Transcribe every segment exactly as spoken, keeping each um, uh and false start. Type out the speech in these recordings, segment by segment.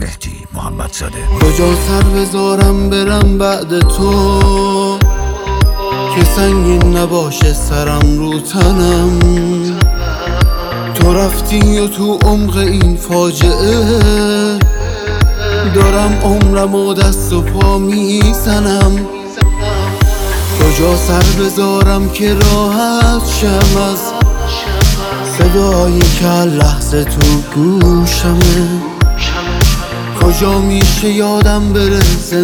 مهدی محمدزاده. کجا سر بذارم برم بعد تو که سنگین نباشه سرم رو تنم. تو رفتی و تو عمق این فاجعه دارم عمرم و دست و پا میزنم. کجا سر بذارم که راحت شم از صدایی که لحظه تو گوشمه. کجا میشه یادم بره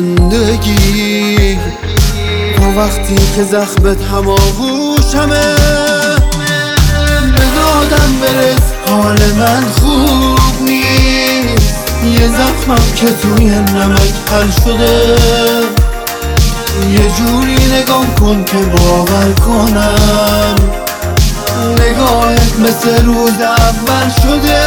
زندگی تا وقتی که زخمت هماغوشمه. به دادم برس حال من خوب نیست، یه زخمم که توی نمک حل شده. یه جوری نگام کن که باور کنم نگاهت مثل روز اول شده.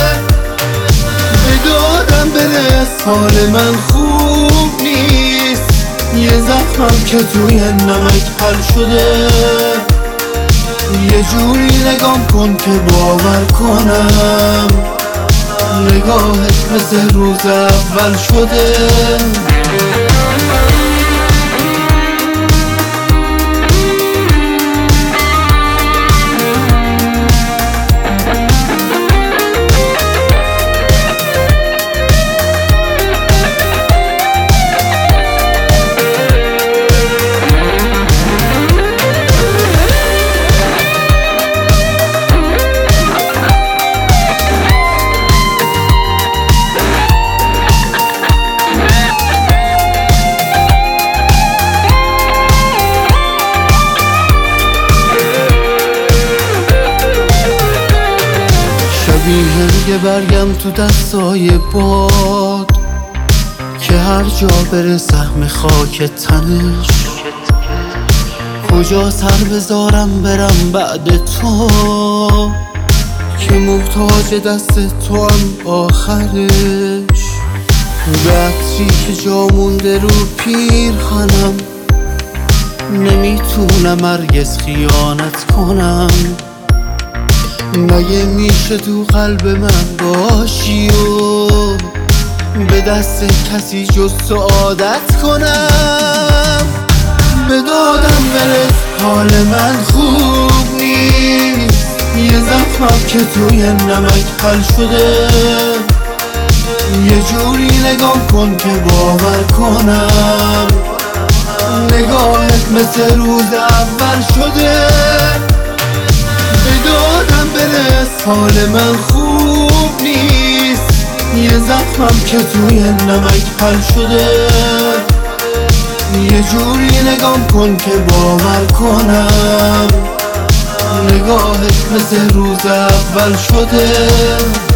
به دادم برس حال من خوب نیست، یه زخمم که توی نمک حل شده. یه جوری نگام کن که باور کنم نگاهت مثل روز اول شده. شبیه یه برگم تو دستای باد که هر جا بره سهم خاک تنش. کجا سر بذارم برم بعد تو که محتاج دست تو هم آخرش. به عطری که جا مونده رو پیرهنم نمیتونم هرگز خیانت کنم. مگه میشه تو قلب من باشی و به دست کسی جز تو عادت کنم. به دادم برس حال من خوب نیست، یه زخمم که توی نمک حل شده. یه جوری نگام کن که باور کنم نگاهت مثل روز اول شده. به دادم برس حال من خوب نیست، یه زخمم که توی نمک حل شده. یه جوری نگام کن که باور کنم نگاهت مثل روز اول شده.